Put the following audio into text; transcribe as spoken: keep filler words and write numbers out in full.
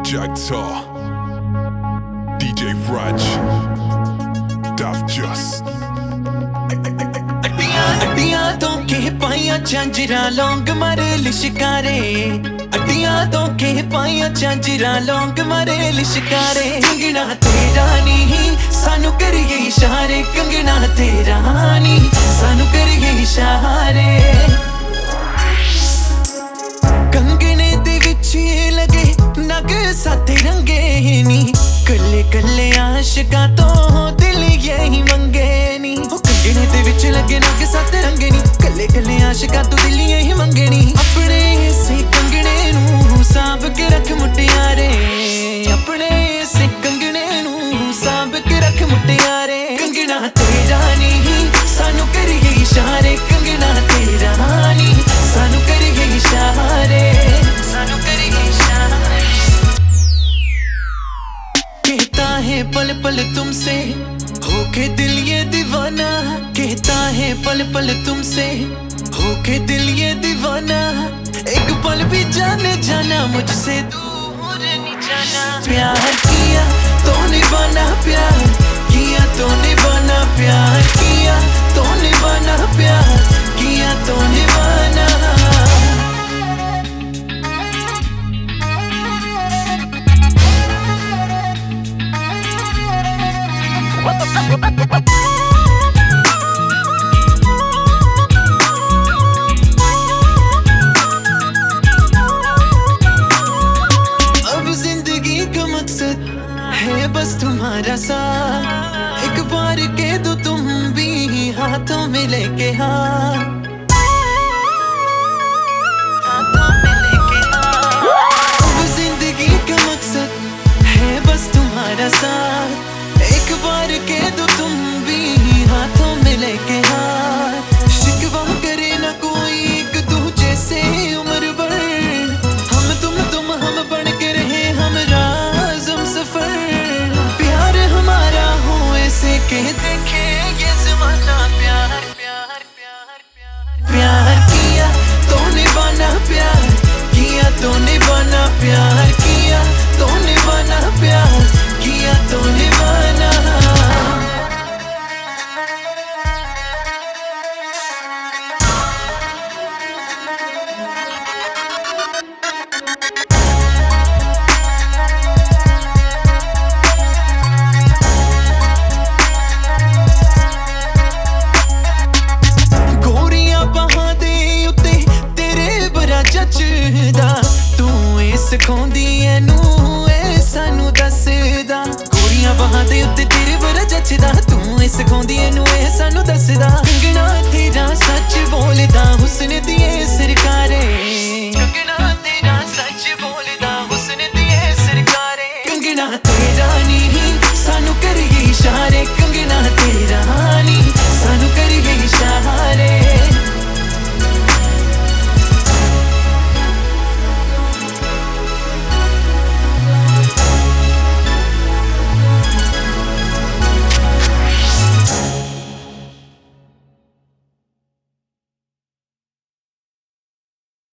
Jagtar, D J Raj, Daft Just अड्डियां तो के पाइया झांझरा लौंग मारे लिशकारे अड्डियां तो के पाइया झांझरा लौंग मारे लिशकारे कंगना तेरा नी सानू करिए इशारे कंगना तेरा नी सानू करिए इशारे कंगने दे विच लगे नग साथे रंगे नी कल्ले कल्ले आशिकां तो दिल यही मंगे नी कंगने दे विच लगे नग साथे रंगे नी कल्ले कल्ले आशिकां तो दिल यही मंगे नी अपने से कंगने नू सांभ के रख मुटियारे अपने से कंगने नू सांभ के रख मुटियारे कंगना तेरा नी सानू करिए इशारे कंगना तेरा नी सानू करिए इशारे सानू करिए इशारे कहता है पल पल तुमसे होके दिल ये दीवाना कहता है पल पल तुमसे होके दिल ये दीवाना एक पल भी जाने जाना मुझसे दूर नहीं जाना प्यार किया तो निभाना प्यार किया तो निभाना प्यार किया तो निभाना प्यार किया तो निभाना अब जिंदगी का मकसद है बस तुम्हारा साथ एक बार कह दो तुम भी हाथों में लेके हाथ हाथों में लेके हाथ अब जिंदगी का मकसद है बस तुम्हारा साथ एक बार कह दो तुम भी हाथों में लेके हाथ शिकवा करे ना कोई एक दूजे से उम्र भर हम तुम तुम हम बन के रहे हम राज़म सफर प्यार हमारा हो ऐसे कह देखे ये ज़माना प्यार प्यार प्यार प्यार प्यार किया तो निभाना प्यार किया तो निभाना प्यार किया तो निभाना प्यार किया तो निभाना गोरियां बहां दे उत्ते तेरे बड़ा जचदा तू ए सिखाउंदी ऐनू ए सानू दसदा गोरियां बहां दे उत्ते तेरे बड़ा जचदा तू ए सिखाउंदी ऐनू ए सानू दसदा कंगना तेरा